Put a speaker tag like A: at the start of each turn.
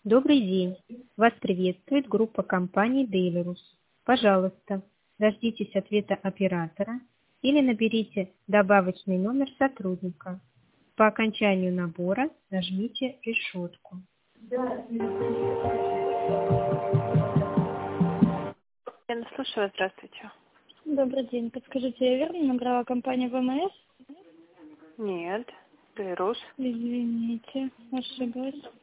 A: Добрый день. Вас приветствует группа компаний Dailyus. Пожалуйста, дождитесь ответа оператора или наберите добавочный номер сотрудника. По окончанию набора нажмите решетку.
B: Я слушаю вас, здравствуйте.
C: Добрый день. Подскажите, я верно набрала компанию ВМС?
B: Нет, Dailyus.
C: Извините, ошиблась.